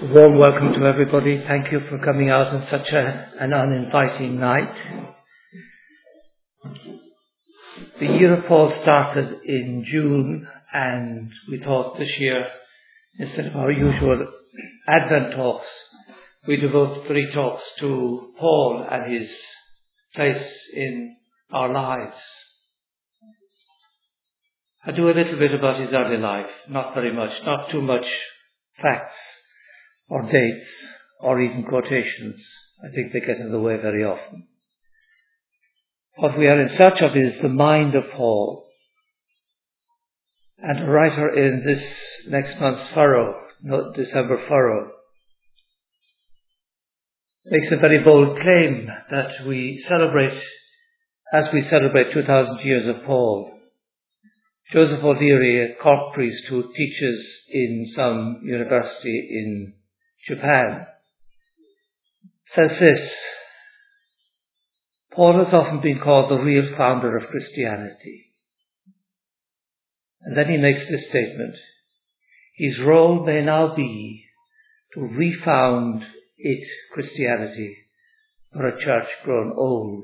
A warm welcome to everybody. Thank you for coming out on such an uninviting night. The year of Paul started in June, and we thought this year, instead of our usual Advent talks, we devote 3 talks to Paul and his place in our lives. I do a little bit about his early life, not very much, not too much facts or dates or even quotations. I think they get in the way very often. What we are in search of is the mind of Paul. And a writer in this next month's December furrow, makes a very bold claim that we celebrate, as we celebrate 2,000 years of Paul. Joseph O'Leary, a Cork priest who teaches in some university in Japan, says this: Paul has often been called the real founder of Christianity. And then he makes this statement: his role may now be to refound it, Christianity, for a church grown old.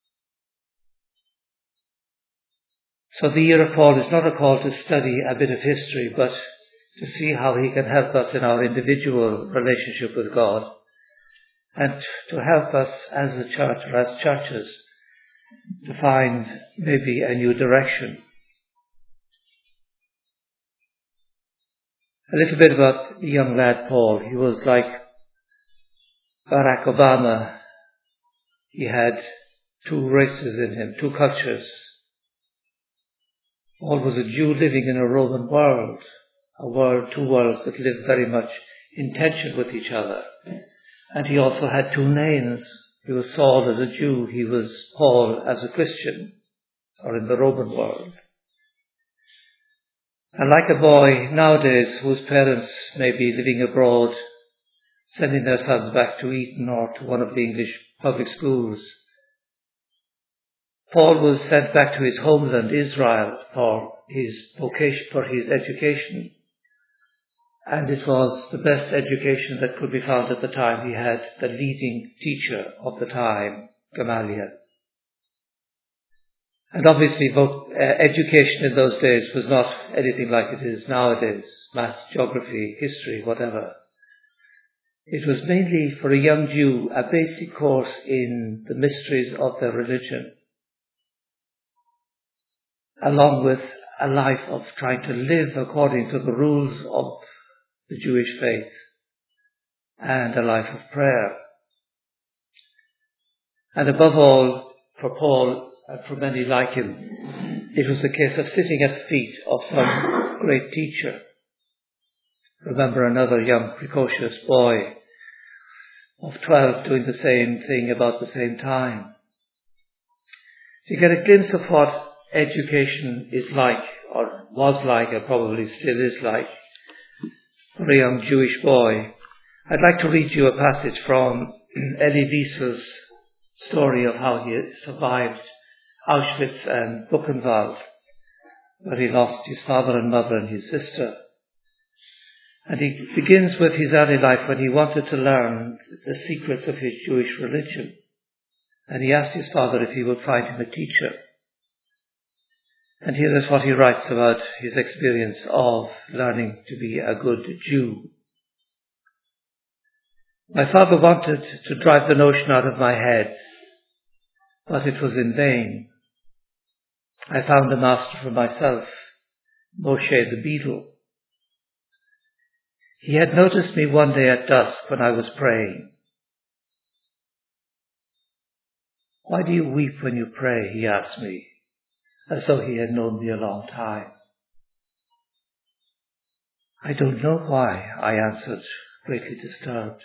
So the year of Paul is not a call to study a bit of history, but to see how he can help us in our individual relationship with God, and to help us as a church or as churches to find maybe a new direction. A little bit about the young lad Paul. He was like Barack Obama. He had 2 races in him, 2 cultures. Paul was a Jew living in a Roman world, 2 worlds that lived very much in tension with each other. And he also had 2 names. He was Saul as a Jew, he was Paul as a Christian, or in the Roman world. And like a boy nowadays whose parents may be living abroad, sending their sons back to Eton or to one of the English public schools, Paul was sent back to his homeland, Israel, for his vocation, for his education. And it was the best education that could be found at the time. He had the leading teacher of the time, Gamaliel. And obviously, education in those days was not anything like it is nowadays, maths, geography, history, whatever. It was mainly for a young Jew a basic course in the mysteries of their religion, along with a life of trying to live according to the rules of the Jewish faith and a life of prayer. And above all, for Paul and for many like him, it was a case of sitting at the feet of some great teacher. Remember another young precocious boy of 12 doing the same thing about the same time. You get a glimpse of what education is like, or was like, and probably still is like, for a young Jewish boy. I'd like to read you a passage from Elie Wiesel's story of how he survived Auschwitz and Buchenwald, where he lost his father and mother and his sister. And he begins with his early life when he wanted to learn the secrets of his Jewish religion. And he asked his father if he would find him a teacher. And here is what he writes about his experience of learning to be a good Jew. My father wanted to drive the notion out of my head, but it was in vain. I found a master for myself, Moshe the Beadle. He had noticed me one day at dusk when I was praying. Why do you weep when you pray? He asked me, as though he had known me a long time. I don't know why, I answered, greatly disturbed.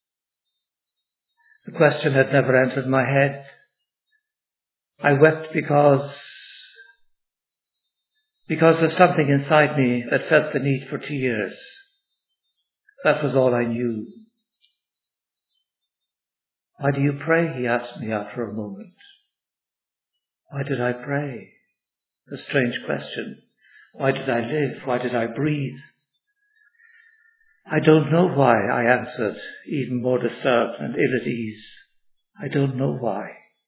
The question had never entered my head. I wept because of something inside me that felt the need for tears. That was all I knew. Why do you pray? He asked me after a moment. Why did I pray? A strange question. Why did I live? Why did I breathe? I don't know why, I answered, even more disturbed and ill at ease. I don't know why.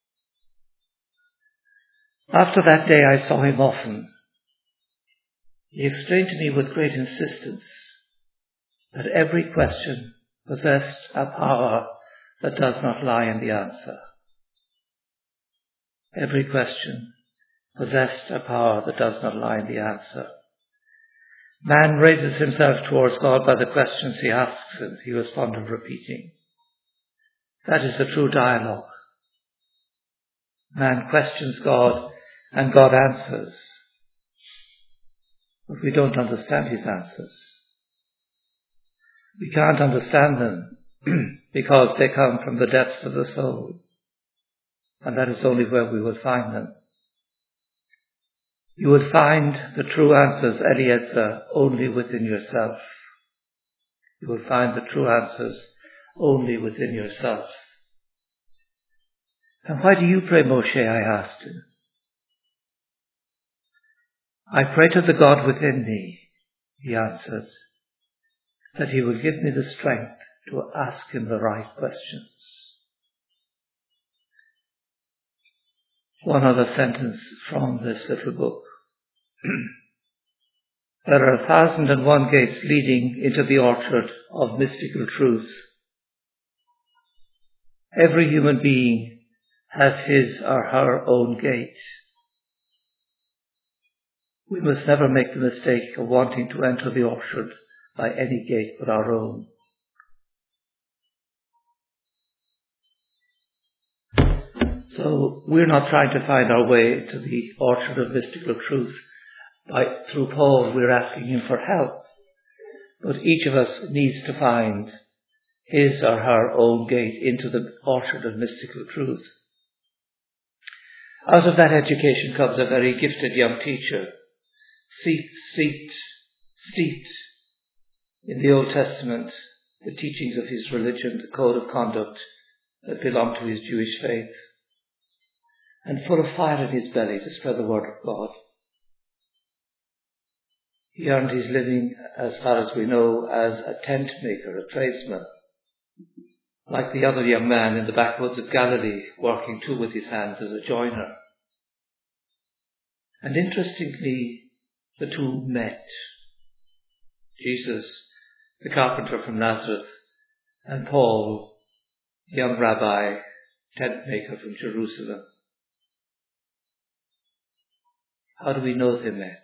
After that day I saw him often. He explained to me with great insistence that every question possessed a power that does not lie in the answer. Every question possessed a power that does not lie in the answer. Man raises himself towards God by the questions he asks him, he was fond of repeating. That is the true dialogue. Man questions God and God answers. But we don't understand his answers. We can't understand them because they come from the depths of the soul. And that is only where we will find them. You will find the true answers, Eliezer, only within yourself. You will find the true answers only within yourself. And why do you pray, Moshe? I asked him. I pray to the God within me, he answered, that he will give me the strength to ask him the right questions. One other sentence from this little book. There are 1,001 gates leading into the orchard of mystical truth. Every human being has his or her own gate. We must never make the mistake of wanting to enter the orchard by any gate but our own. So we're not trying to find our way to the orchard of mystical truth. Through Paul, we're asking him for help. But each of us needs to find his or her own gate into the orchard of mystical truth. Out of that education comes a very gifted young teacher, steeped in the Old Testament, the teachings of his religion, the code of conduct that belonged to his Jewish faith, and full of fire in his belly to spread the word of God. He earned his living, as far as we know, as a tent maker, a tradesman, like the other young man in the backwoods of Galilee, working too with his hands as a joiner. And interestingly, the two met. Jesus, the carpenter from Nazareth, and Paul, the young rabbi, tent maker from Jerusalem. How do we know they met?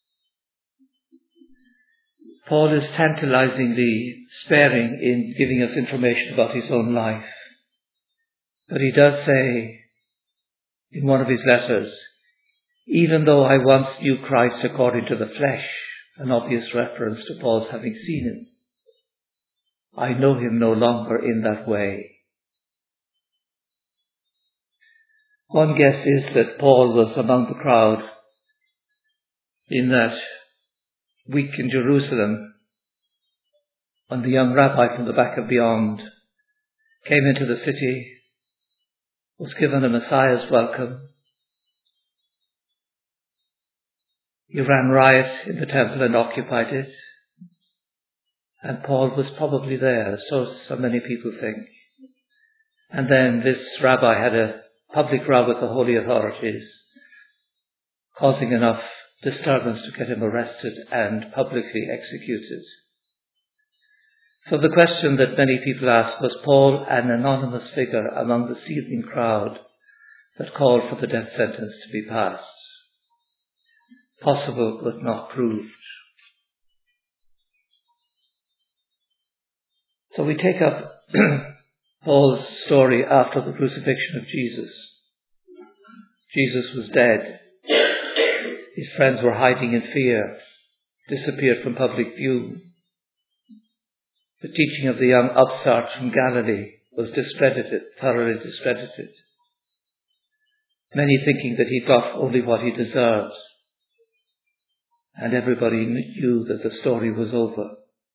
Paul is tantalizingly sparing in giving us information about his own life. But he does say in one of his letters, even though I once knew Christ according to the flesh, an obvious reference to Paul's having seen him, I know him no longer in that way. One guess is that Paul was among the crowd in that week in Jerusalem when the young rabbi from the back of beyond came into the city, was given a Messiah's welcome. He ran riot in the temple and occupied it. And Paul was probably there, so many people think. And then this rabbi had a public row with the holy authorities, causing enough disturbance to get him arrested and publicly executed. So the question that many people ask, was Paul an anonymous figure among the seething crowd that called for the death sentence to be passed? Possible but not proved. So we take up Paul's story after the crucifixion of Jesus. Jesus was dead. His friends were hiding in fear, disappeared from public view. The teaching of the young upstart from Galilee was discredited, thoroughly discredited. Many thinking that he got only what he deserved. And everybody knew that the story was over.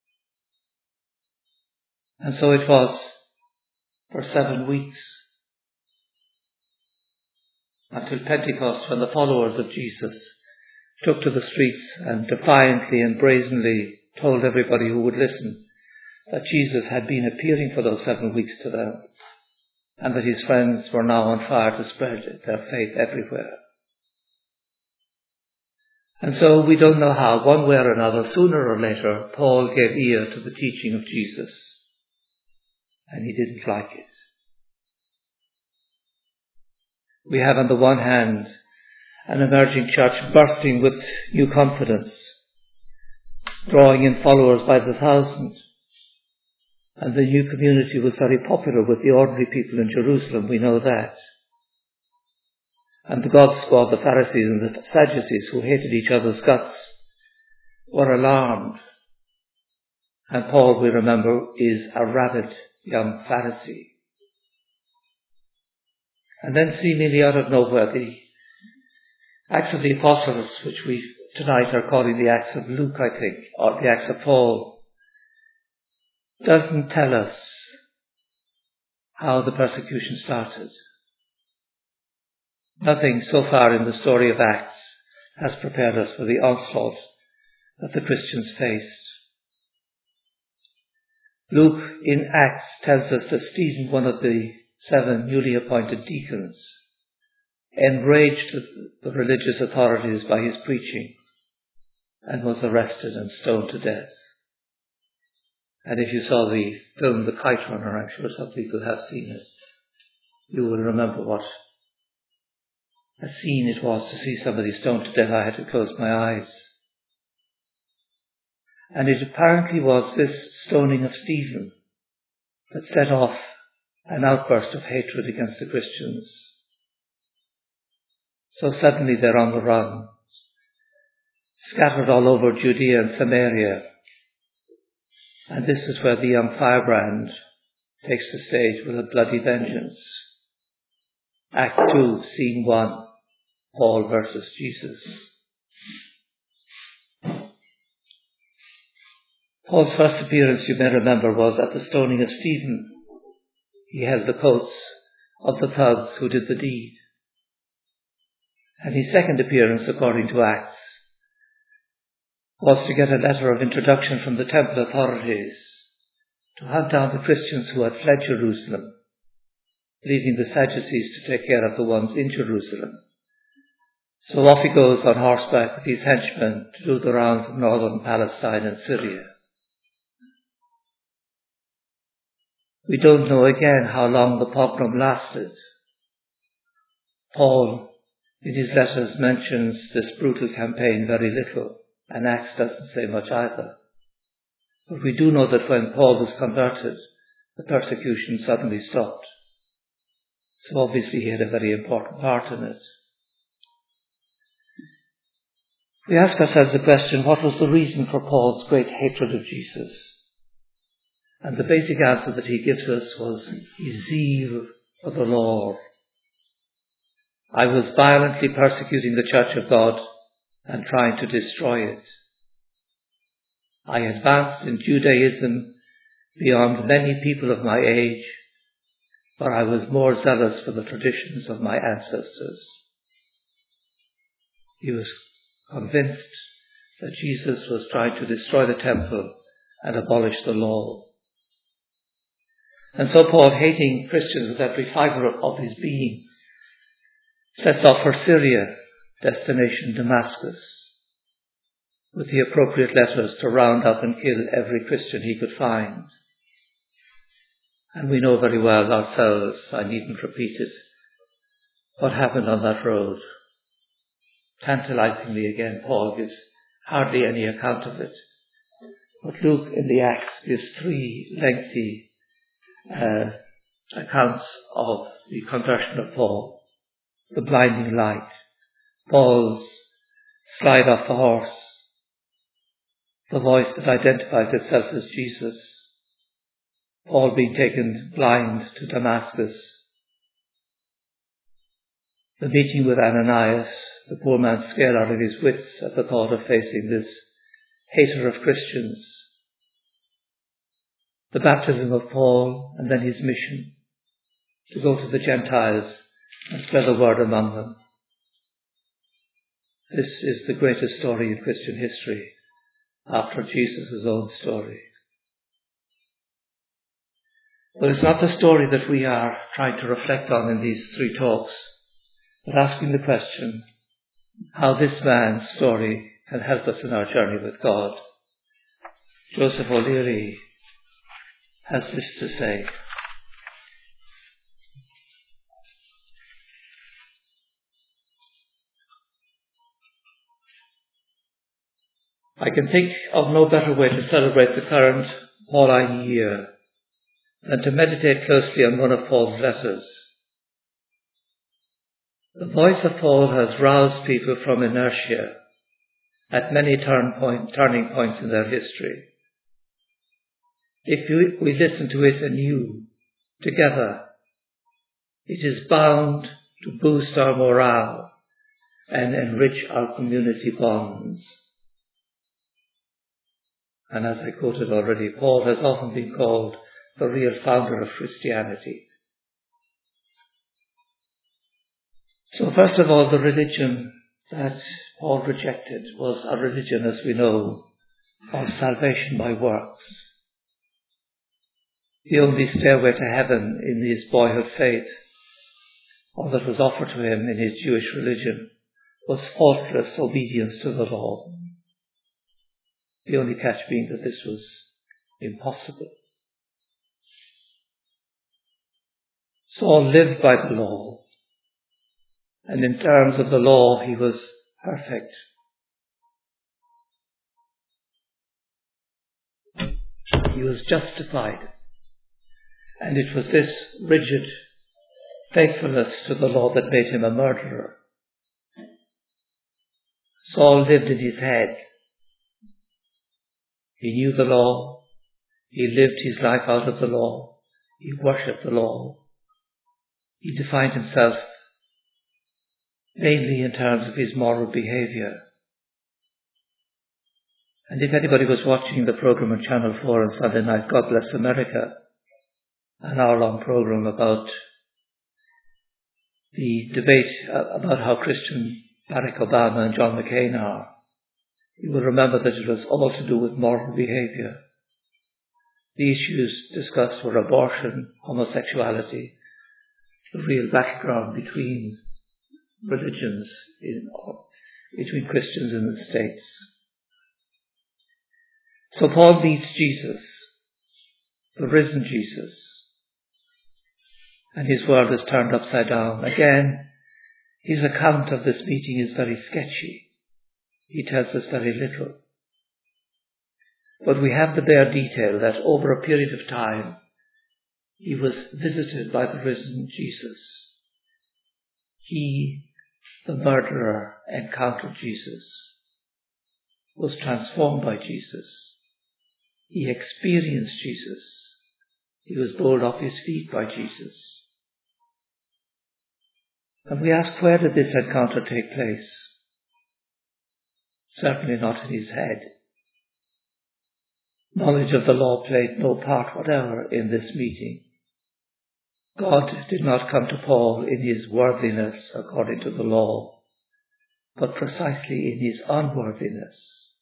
And so it was for 7 weeks, until Pentecost, when the followers of Jesus took to the streets and defiantly and brazenly told everybody who would listen that Jesus had been appearing for those 7 weeks to them, and that his friends were now on fire to spread their faith everywhere. And so we don't know how, one way or another, sooner or later, Paul gave ear to the teaching of Jesus, and he didn't like it. We have on the one hand an emerging church bursting with new confidence, drawing in followers by the thousand. And the new community was very popular with the ordinary people in Jerusalem, we know that. And the God squad, the Pharisees and the Sadducees, who hated each other's guts, were alarmed. And Paul, we remember, is a rabid young Pharisee. And then seemingly out of nowhere, the Acts of the Apostles, which we tonight are calling the Acts of Luke, I think, or the Acts of Paul, doesn't tell us how the persecution started. Nothing so far in the story of Acts has prepared us for the onslaught that the Christians faced. Luke in Acts tells us that Stephen, one of the 7 newly appointed deacons, enraged the religious authorities by his preaching and was arrested and stoned to death. And if you saw the film The Kite Runner, I'm sure some people have seen it, you will remember what a scene it was to see somebody stoned to death. I had to close my eyes. And it apparently was this stoning of Stephen that set off an outburst of hatred against the Christians. So suddenly they're on the run, scattered all over Judea and Samaria. And this is where the young firebrand takes the stage with a bloody vengeance. Act 2, Scene 1, Paul versus Jesus. Paul's first appearance, you may remember, was at the stoning of Stephen. He held the coats of the thugs who did the deed. And his second appearance, according to Acts, was to get a letter of introduction from the temple authorities to hunt down the Christians who had fled Jerusalem, leaving the Sadducees to take care of the ones in Jerusalem. So off he goes on horseback with his henchmen to do the rounds of northern Palestine and Syria. We don't know again how long the pogrom lasted. Paul, in his letters, mentions this brutal campaign very little, and Acts doesn't say much either. But we do know that when Paul was converted, the persecution suddenly stopped. So obviously he had a very important part in it. We ask ourselves the question, what was the reason for Paul's great hatred of Jesus? And the basic answer that he gives us was his zeal for the Lord. I was violently persecuting the church of God and trying to destroy it. I advanced in Judaism beyond many people of my age, for I was more zealous for the traditions of my ancestors. He was convinced that Jesus was trying to destroy the temple and abolish the law. And so Paul, hating Christians with every fibre of his being, sets off for Syria, destination Damascus, with the appropriate letters to round up and kill every Christian he could find. And we know very well ourselves, I needn't repeat it, what happened on that road. Tantalizingly again, Paul gives hardly any account of it. But Luke in the Acts gives 3 lengthy accounts of the conversion of Paul. The blinding light, Paul's slide off the horse, the voice that identifies itself as Jesus, Paul being taken blind to Damascus, the meeting with Ananias, the poor man scared out of his wits at the thought of facing this hater of Christians, the baptism of Paul, and then his mission to go to the Gentiles and spread the word among them. This is the greatest story in Christian history, after Jesus' own story. But it's not the story that we are trying to reflect on in these 3 talks, but asking the question how this man's story can help us in our journey with God. Joseph O'Leary has this to say. I can think of no better way to celebrate the current Pauline year than to meditate closely on one of Paul's letters. The voice of Paul has roused people from inertia at many turning points in their history. If we listen to it anew, together, it is bound to boost our morale and enrich our community bonds. And as I quoted already, Paul has often been called the real founder of Christianity. So first of all, the religion that Paul rejected was a religion, as we know, of salvation by works. The only stairway to heaven in his boyhood faith, all that was offered to him in his Jewish religion, was faultless obedience to the law. The only catch being that this was impossible. Saul lived by the law, and in terms of the law he was perfect. He was justified, and it was this rigid faithfulness to the law that made him a murderer. Saul lived in his head. He knew the law. He lived his life out of the law. He worshipped the law. He defined himself mainly in terms of his moral behaviour. And if anybody was watching the program on Channel 4 on Sunday night, God Bless America, an hour-long program about the debate about how Christian Barack Obama and John McCain are, you will remember that it was all to do with moral behaviour. The issues discussed were abortion, homosexuality, the real background between religions, between Christians in the States. So Paul meets Jesus, the risen Jesus, and his world is turned upside down. Again, his account of this meeting is very sketchy. He tells us very little. But we have the bare detail that over a period of time, he was visited by the risen Jesus. He, the murderer, encountered Jesus, was transformed by Jesus. He experienced Jesus. He was bowled off his feet by Jesus. And we ask, where did this encounter take place? Certainly not in his head. Knowledge of the law played no part whatever in this meeting. God did not come to Paul in his worthiness according to the law, but precisely in his unworthiness.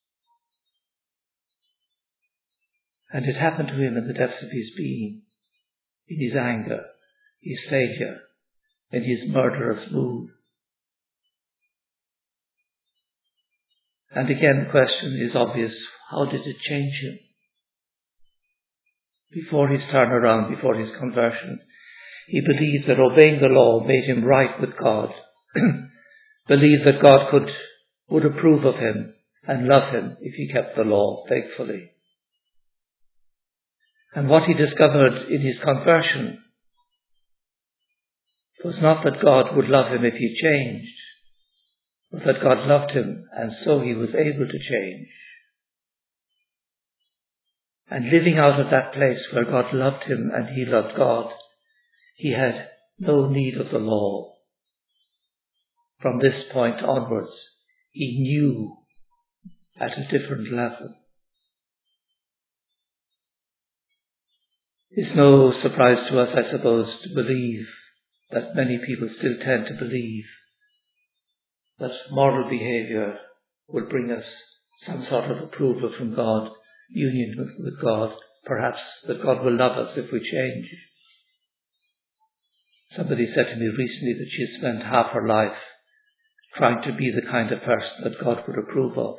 And it happened to him in the depths of his being, in his anger, his failure, in his murderous mood. And again the question is obvious, how did it change him? Before his turnaround, before his conversion, he believed that obeying the law made him right with God, believed that God would approve of him and love him if he kept the law faithfully. And what he discovered in his conversion was not that God would love him if he changed, but that God loved him and so he was able to change. And living out of that place where God loved him and he loved God, he had no need of the law. From this point onwards, he knew at a different level. It's no surprise to us, I suppose, to believe that many people still tend to believe that moral behaviour will bring us some sort of approval from God, union with God, perhaps that God will love us if we change. Somebody said to me recently that she had spent half her life trying to be the kind of person that God would approve of.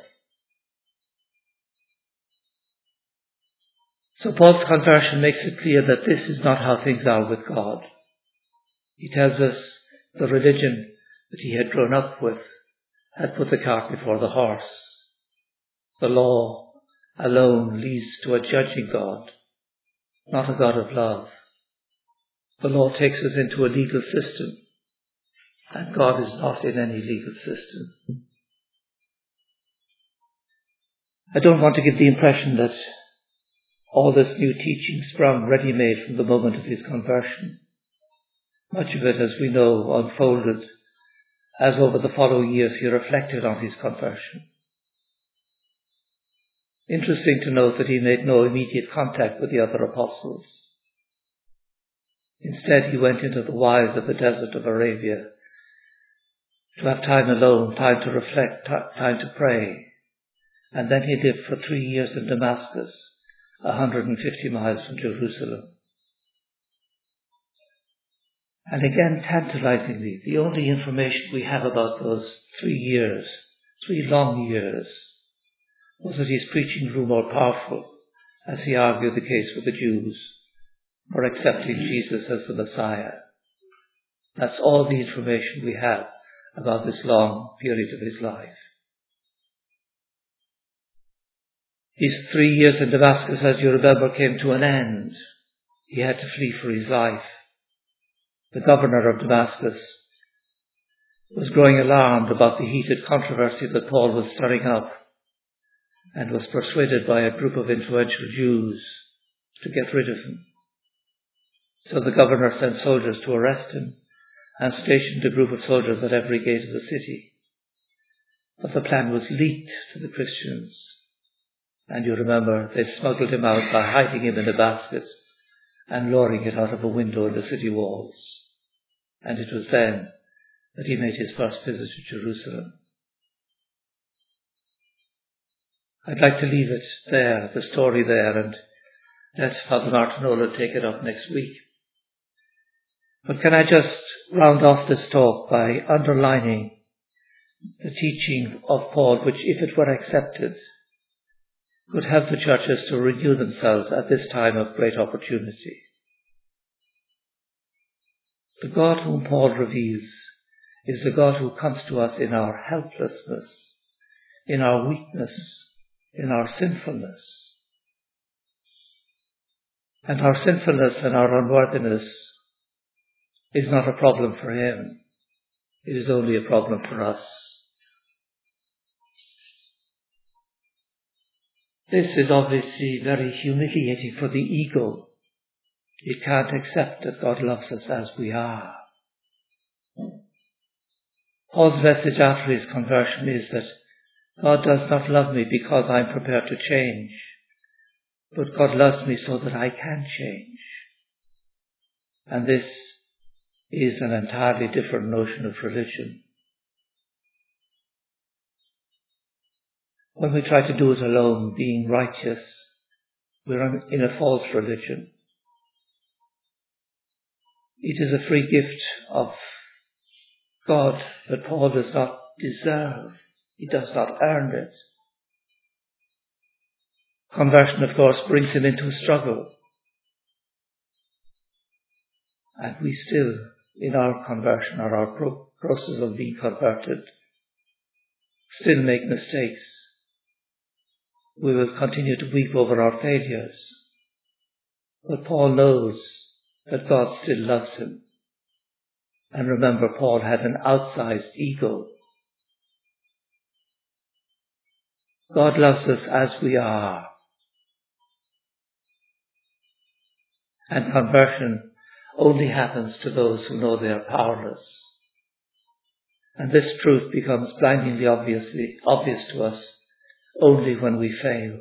So Paul's conversion makes it clear that this is not how things are with God. He tells us the religion that he had grown up with had put the cart before the horse. The law alone leads to a judging God, not a God of love. The law takes us into a legal system, and God is not in any legal system. I don't want to give the impression that all this new teaching sprung ready-made from the moment of his conversion. Much of it, as we know, unfolded as over the following years he reflected on his conversion. Interesting to note that he made no immediate contact with the other apostles. Instead, he went into the wilds of the desert of Arabia to have time alone, time to reflect, time to pray. And then he lived for 3 years in Damascus, 150 miles from Jerusalem. And again, tantalizingly, the only information we have about those 3 years, 3 long years, was that his preaching grew more powerful as he argued the case with the Jews for accepting Jesus as the Messiah. That's all the information we have about this long period of his life. His 3 years in Damascus, as you remember, came to an end. He had to flee for his life. The governor of Damascus was growing alarmed about the heated controversy that Paul was stirring up, and was persuaded by a group of influential Jews to get rid of him. So the governor sent soldiers to arrest him and stationed a group of soldiers at every gate of the city. But the plan was leaked to the Christians, and you remember they smuggled him out by hiding him in a basket and lowering it out of a window in the city walls. And it was then that he made his first visit to Jerusalem. I'd like to leave it there, the story there, and let Father Martinola take it up next week. But can I just round off this talk by underlining the teaching of Paul, which, if it were accepted, could help the churches to renew themselves at this time of great opportunity. The God whom Paul reveals is the God who comes to us in our helplessness, in our weakness, in our sinfulness. And our sinfulness and our unworthiness is not a problem for him. It is only a problem for us. This is obviously very humiliating for the ego. It can't accept that God loves us as we are. Paul's message after his conversion is that God does not love me because I'm prepared to change, but God loves me so that I can change. And this is an entirely different notion of religion. When we try to do it alone, being righteous, we're in a false religion. It is a free gift of God that Paul does not deserve. He does not earn it. Conversion, of course, brings him into a struggle. And we still, in our conversion or our process of being converted, still make mistakes. We will continue to weep over our failures. But Paul knows that God still loves him. And remember, Paul had an outsized ego. God loves us as we are. And conversion only happens to those who know they are powerless. And this truth becomes blindingly obvious to us only when we fail.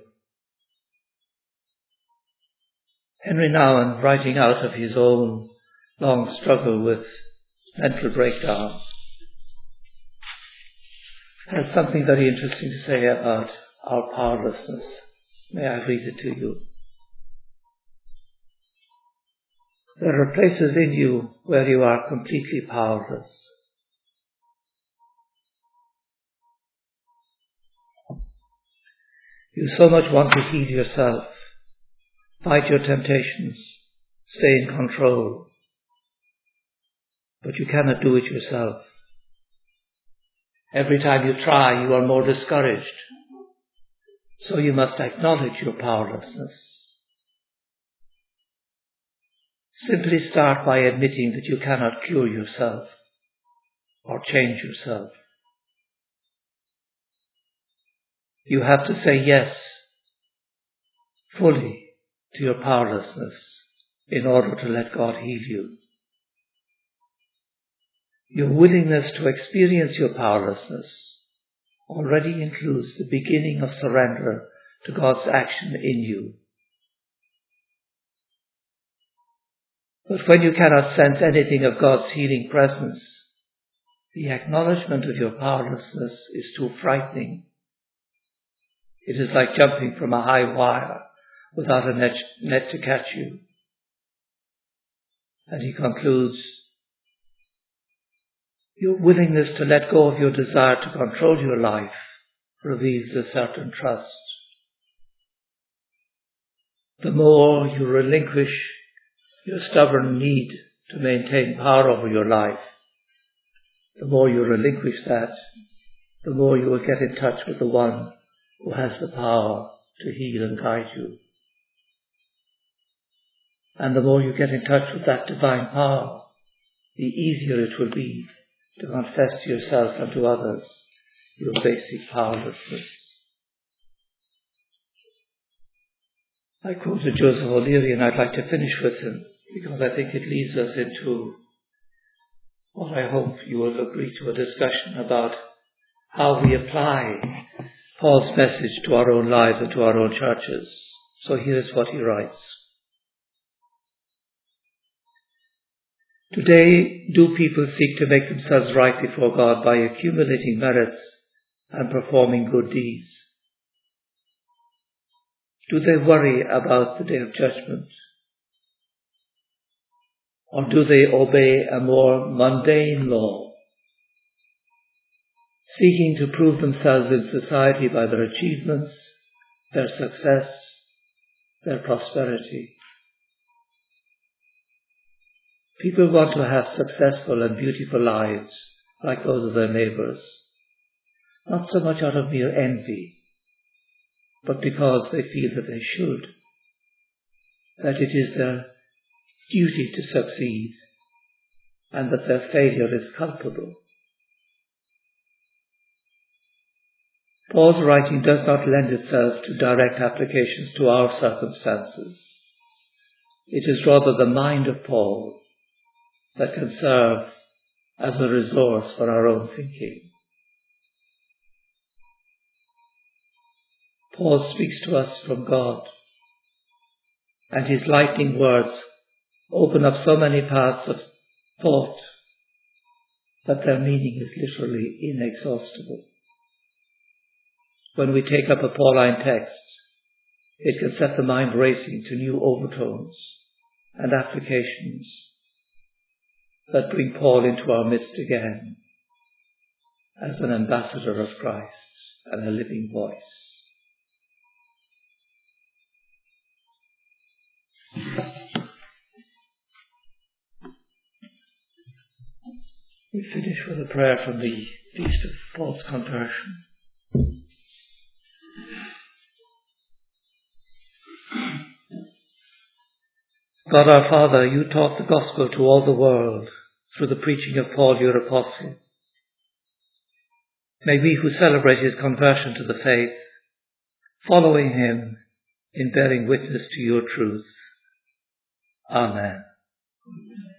Henry Nouwen, writing out of his own long struggle with mental breakdown, has something very interesting to say about our powerlessness. May I read it to you? There are places in you where you are completely powerless. You so much want to heal yourself, fight your temptations, stay in control, but you cannot do it yourself. Every time you try, you are more discouraged. So you must acknowledge your powerlessness. Simply start by admitting that you cannot cure yourself or change yourself. You have to say yes fully to your powerlessness in order to let God heal you. Your willingness to experience your powerlessness already includes the beginning of surrender to God's action in you. But when you cannot sense anything of God's healing presence, the acknowledgement of your powerlessness is too frightening. It is like jumping from a high wire without a net to catch you. And he concludes, your willingness to let go of your desire to control your life reveals a certain trust. The more you relinquish your stubborn need to maintain power over your life, the more you relinquish that, the more you will get in touch with the one who has the power to heal and guide you. And the more you get in touch with that divine power, the easier it will be to confess to yourself and to others your basic powerlessness. I quoted Joseph O'Leary, and I'd like to finish with him because I think it leads us into what I hope you will agree to, a discussion about how we apply Paul's message to our own lives and to our own churches. So here's what he writes. Today, do people seek to make themselves right before God by accumulating merits and performing good deeds? Do they worry about the day of judgment? Or do they obey a more mundane law, seeking to prove themselves in society by their achievements, their success, their prosperity? People want to have successful and beautiful lives like those of their neighbours, not so much out of mere envy, but because they feel that they should, that it is their duty to succeed, and that their failure is culpable. Paul's writing does not lend itself to direct applications to our circumstances. It is rather the mind of Paul that can serve as a resource for our own thinking. Paul speaks to us from God, and his lightning words open up so many paths of thought that their meaning is literally inexhaustible. When we take up a Pauline text, it can set the mind racing to new overtones and applications that bring Paul into our midst again as an ambassador of Christ and a living voice. We finish with a prayer from the Feast of Paul's Conversion. God our Father, you taught the gospel to all the world through the preaching of Paul, your apostle. May we who celebrate his conversion to the faith, following him in bearing witness to your truth. Amen.